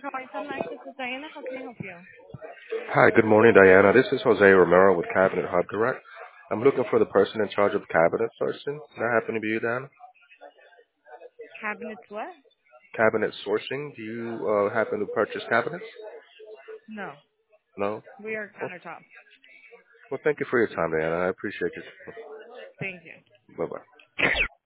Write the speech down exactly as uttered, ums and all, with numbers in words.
calling Sunlight. This is Diana. How can I help you? Hi, good morning, Diana. This is Jose Romero with Cabinet Hub Direct. I'm looking for the person in charge of cabinet sourcing. That happen to be you, Diana? Cabinets what? Cabinet sourcing. Do you uh, happen to purchase cabinets? No. No? We are Well, countertop. well, thank you for your time, Diana. I appreciate you. Thank you. Bye-bye.